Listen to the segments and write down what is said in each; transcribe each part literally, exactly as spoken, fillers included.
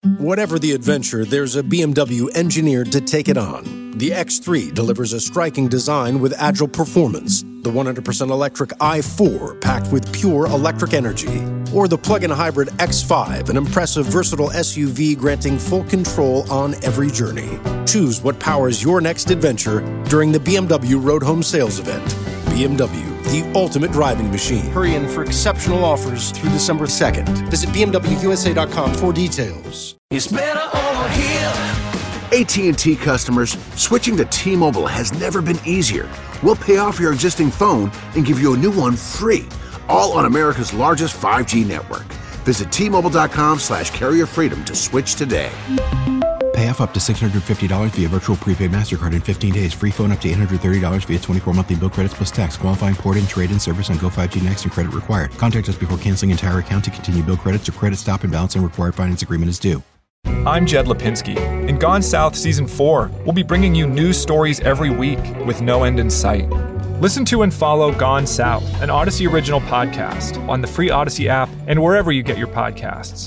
Whatever the adventure, there's a B M W engineered to take it on. The X three delivers a striking design with agile performance. The one hundred percent electric i four packed with pure electric energy. Or the plug-in hybrid X five, an impressive versatile S U V granting full control on every journey. Choose what powers your next adventure during the B M W Road Home Sales Event. B M W, the ultimate driving machine. Hurry in for exceptional offers through December second. Visit B M W U S A dot com for details. It's better over here. A T and T customers, switching to T-Mobile has never been easier. We'll pay off your existing phone and give you a new one free, all on America's largest five G network. Visit T-Mobile.com slash carrier freedom to switch today. Pay off up to six hundred fifty dollars via virtual prepaid MasterCard in fifteen days. Free phone up to eight hundred thirty dollars via twenty-four monthly bill credits plus tax. Qualifying port-in, trade-in service on Go five G Next and credit required. Contact us before canceling entire account to continue bill credits or credit stop and balance and required finance agreement is due. I'm Jed Lipinski. In Gone South Season four, we'll be bringing you news stories every week with no end in sight. Listen to and follow Gone South, an Odyssey original podcast, on the free Odyssey app and wherever you get your podcasts.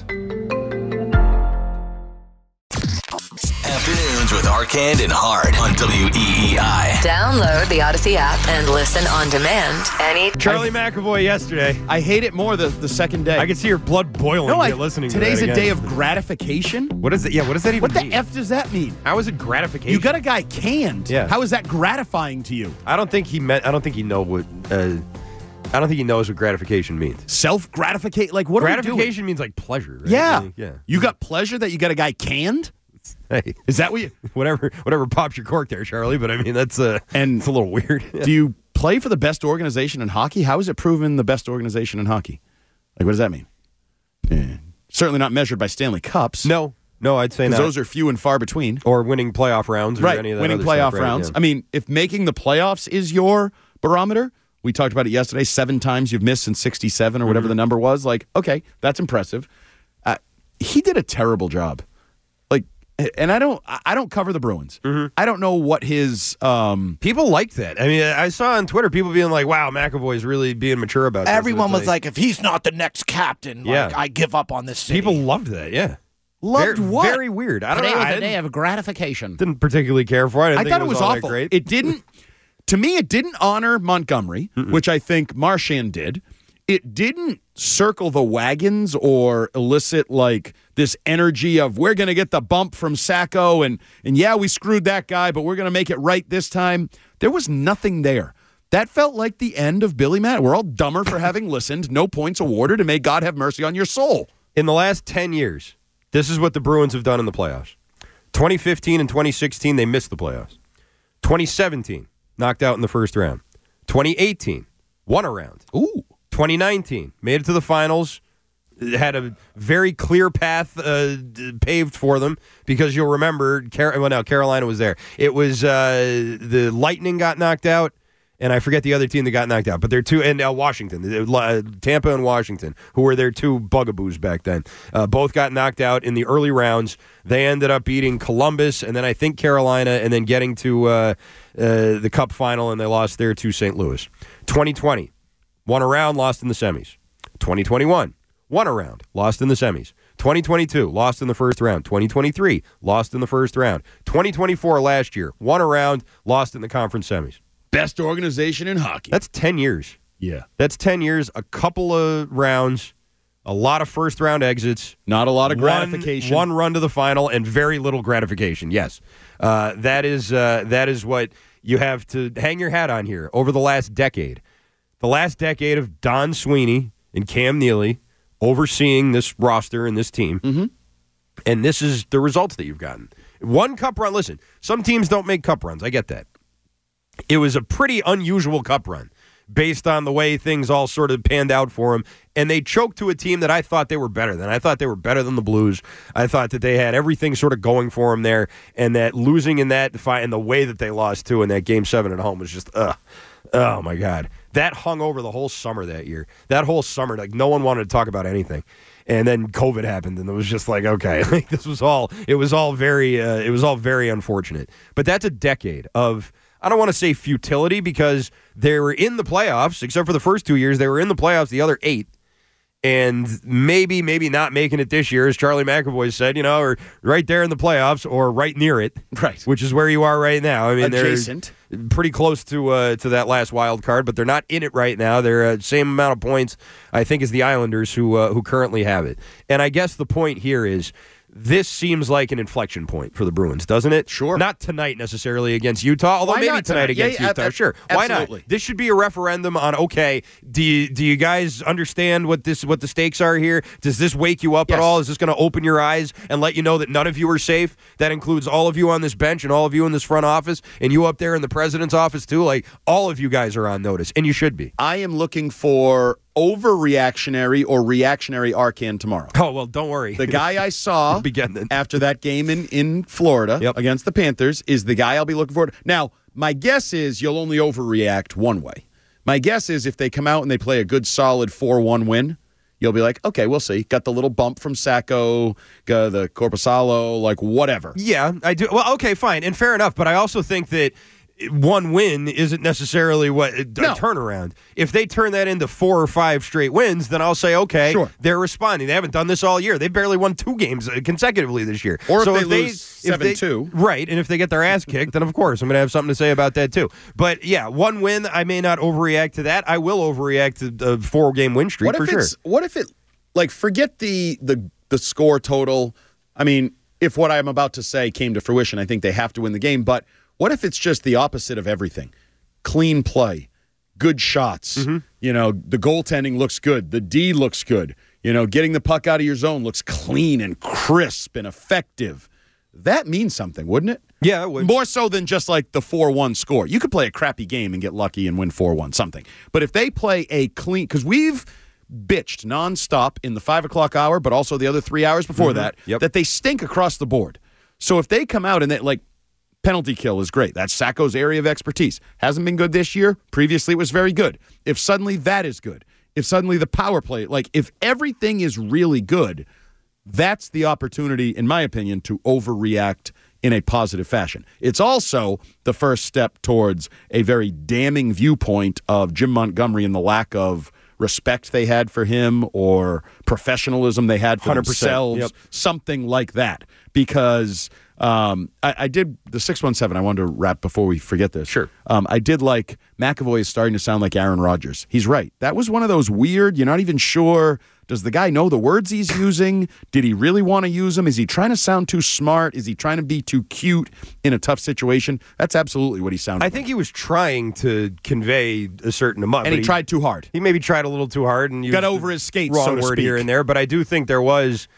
Afternoons with Arcand and Hard on W E E I. Download the Odyssey app and listen on demand any Charlie McAvoy yesterday. I hate it more the, the second day. I can see your blood boiling no, I, here listening today's to that a day again. of gratification. What is it? Yeah, what does that even what mean? What the F does that mean? How is it gratification? You got a guy canned. Yeah. How is that gratifying to you? I don't think he meant. I don't think he know what. Uh, I don't think he knows what gratification means. Self gratification. Like what? Gratification means like pleasure. Right? Yeah. Like, yeah. You got pleasure that you got a guy canned. Hey, is that what you? Whatever, whatever pops your cork there, Charlie. But I mean, that's uh, and it's a little weird. Do you play for the best organization in hockey? How is it proven the best organization in hockey? Like, what does that mean? Yeah. Certainly not measured by Stanley Cups. No, no, I'd say not. Those are few and far between. Or winning playoff rounds, or right? any of that winning other playoff stuff, rounds. Right, yeah. I mean, if making the playoffs is your barometer, we talked about it yesterday. Seven times you've missed in sixty-seven or whatever mm-hmm. the number was. Like, okay, that's impressive. Uh, he did a terrible job. And I don't, I don't cover the Bruins. Mm-hmm. I don't know what his um, people liked that. I mean, I saw on Twitter people being like, "Wow, McAvoy's really being mature about." Everyone this. was like, "If he's not the next captain, like, yeah. I give up on this city." People loved that. Yeah, loved very, what? Very weird. I don't Today know. was I a day of gratification. Didn't particularly care for it. I, didn't I think thought it it was, was awful. Great. It didn't. To me, it didn't honor Montgomery, Mm-mm. which I think Marchand did. It didn't circle the wagons or elicit like this energy of we're going to get the bump from Sacco and and yeah, we screwed that guy, but we're going to make it right this time. There was nothing there. That felt like the end of Billy Matt. We're all dumber for having listened. No points awarded, and may God have mercy on your soul. In the last ten years, this is what the Bruins have done in the playoffs. twenty fifteen and twenty sixteen, they missed the playoffs. twenty seventeen, knocked out in the first round. twenty eighteen, won a round. Ooh. twenty nineteen, made it to the finals, had a very clear path uh, paved for them because you'll remember, Car- well, no, Carolina was there. It was uh, the Lightning got knocked out, and I forget the other team that got knocked out, but they're two, and uh, Washington, uh, Tampa and Washington, who were their two bugaboos back then. Uh, both got knocked out in the early rounds. They ended up beating Columbus, and then I think Carolina, and then getting to uh, uh, the Cup final, and they lost there to Saint Louis. twenty twenty. Won a round, lost in the semis. twenty twenty-one, won a round, lost in the semis. twenty twenty-two, lost in the first round. twenty twenty-three, lost in the first round. twenty twenty-four, last year, won a round, lost in the conference semis. Best organization in hockey. That's ten years. Yeah. That's ten years, a couple of rounds, a lot of first-round exits. Not a lot of one, gratification. One run to the final, and very little gratification, yes. Uh, that is uh, that is what you have to hang your hat on here over the last decade. The last decade of Don Sweeney and Cam Neely overseeing this roster and this team. Mm-hmm. And this is the results that you've gotten. One cup run. Listen, some teams don't make cup runs. I get that. It was a pretty unusual cup run based on the way things all sort of panned out for them. And they choked to a team that I thought they were better than. I thought they were better than the Blues. I thought that they had everything sort of going for them there. And that losing in that fight and the way that they lost, too, in that game seven at home was just, ugh. Oh, my God. That hung over the whole summer that year. That whole summer, like, no one wanted to talk about anything. And then COVID happened, and it was just like, okay, like, this was all, it was all very, uh, it was all very unfortunate. But that's a decade of, I don't want to say futility, because they were in the playoffs, except for the first two years, they were in the playoffs the other eight. and maybe, maybe not making it this year, as Charlie McAvoy said, you know, or right there in the playoffs or right near it, right, which is where you are right now. I mean, adjacent, they're pretty close to uh, to that last wild card, but they're not in it right now. They're uh, same amount of points, I think, as the Islanders, who uh, who currently have it. And I guess the point here is, this seems like an inflection point for the Bruins, doesn't it? Sure. Not tonight necessarily against Utah, although Why maybe not tonight, tonight? against Yeah, Utah. yeah, sure. absolutely. Why not? This should be a referendum on, okay, do you, do you guys understand what this what the stakes are here? Does this wake you up Yes. at all? Is this going to open your eyes and let you know that none of you are safe? That includes all of you on this bench and all of you in this front office and you up there in the president's office too. Like, all of you guys are on notice, and you should be. I am looking for overreactionary or reactionary Arcand tomorrow. Oh, well, don't worry. The guy I saw after that game in, in Florida yep. against the Panthers is the guy I'll be looking for. Now, my guess is you'll only overreact one way. My guess is if they come out and they play a good, solid four one win, you'll be like, okay, we'll see. Got the little bump from Sacco, uh, the Corpusalo, like whatever. Yeah, I do. Well, okay, fine, and fair enough. But I also think that one win isn't necessarily what a No. turnaround. If they turn that into four or five straight wins, then I'll say, okay, Sure. they're responding. They haven't done this all year. They barely won two games consecutively this year. Or if so they if lose if they- seven two. Right, and if they get their ass kicked, then of course I'm going to have something to say about that too. But yeah, one win, I may not overreact to that. I will overreact to a four-game win streak What for if sure. it's, what if it, like, forget the, the the score total. I mean, if what I'm about to say came to fruition, I think they have to win the game. But what if it's just the opposite of everything? Clean play, good shots. Mm-hmm. You know, the goaltending looks good. The D looks good. You know, getting the puck out of your zone looks clean and crisp and effective. That means something, wouldn't it? Yeah, it would. More so than just like the four one score. You could play a crappy game and get lucky and win four one, something. But if they play a clean, because we've bitched nonstop in the five o'clock hour, but also the other three hours before Mm-hmm. that, Yep. that they stink across the board. So if they come out and they, like, penalty kill is great. That's Sacco's area of expertise. Hasn't been good this year. Previously, it was very good. If suddenly that is good, if suddenly the power play, like if everything is really good, that's the opportunity, in my opinion, to overreact in a positive fashion. It's also the first step towards a very damning viewpoint of Jim Montgomery and the lack of respect they had for him or professionalism they had for one hundred percent. themselves, Yep. something like that. Because um, I, I did the six one seven. I wanted to wrap before we forget this. Sure. Um, I did like McAvoy is starting to sound like Aaron Rodgers. He's right. That was one of those weird, you're not even sure. Does the guy know the words he's using? Did he really want to use them? Is he trying to sound too smart? Is he trying to be too cute in a tough situation? That's absolutely what he sounded I like. think he was trying to convey a certain amount. And but he tried too hard. He maybe tried a little too hard and used Got the over his skates, wrong so to word speak. here and there. But I do think there was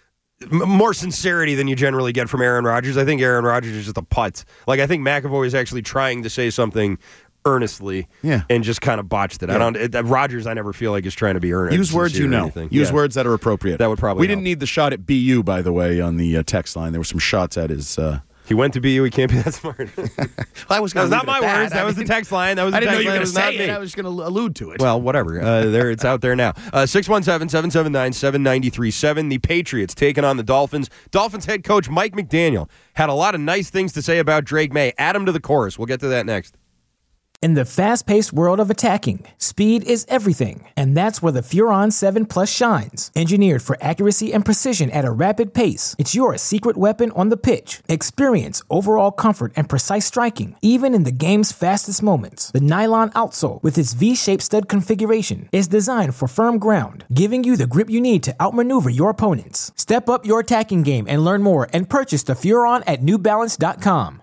m- more sincerity than you generally get from Aaron Rodgers. I think Aaron Rodgers is just a putz. Like, I think McAvoy is actually trying to say something earnestly, Yeah. and just kind of botched it. I Yeah. don't. It, Rodgers, I never feel like is trying to be earnest. Use words you sincere or know. anything. Use Yeah. words that are appropriate. That would probably We help. didn't need the shot at B U, by the way, on the uh, text line. There were some shots at his. Uh, He went to B U. He can't be that smart. I was That was not my words. That was the text line. That was the I didn't know text you were line. going It to was not say it. me. I was going to allude to it. Well, whatever. Uh, there, it's out there now. Uh, six one seven, seven seven nine, seven nine three seven. The Patriots taking on the Dolphins. Dolphins head coach Mike McDaniel had a lot of nice things to say about Drake May. Add him to the chorus. We'll get to that next. In the fast-paced world of attacking, speed is everything, and that's where the Furon seven Plus shines. Engineered for accuracy and precision at a rapid pace, it's your secret weapon on the pitch. Experience overall comfort and precise striking, even in the game's fastest moments. The nylon outsole, with its V-shaped stud configuration, is designed for firm ground, giving you the grip you need to outmaneuver your opponents. Step up your attacking game and learn more and purchase the Furon at new balance dot com.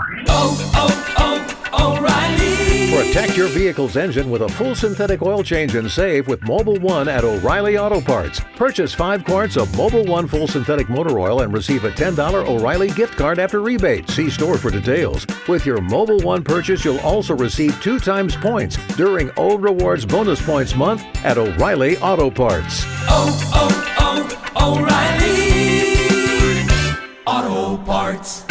Oh, oh, oh, O'Reilly. Protect your vehicle's engine with a full synthetic oil change and save with Mobile One at O'Reilly Auto Parts. Purchase five quarts of Mobile One full synthetic motor oil and receive a ten dollars O'Reilly gift card after rebate. See store for details. With your Mobile One purchase, you'll also receive two times points during O Rewards Bonus Points Month at O'Reilly Auto Parts. Oh, oh, oh, O'Reilly Auto Parts.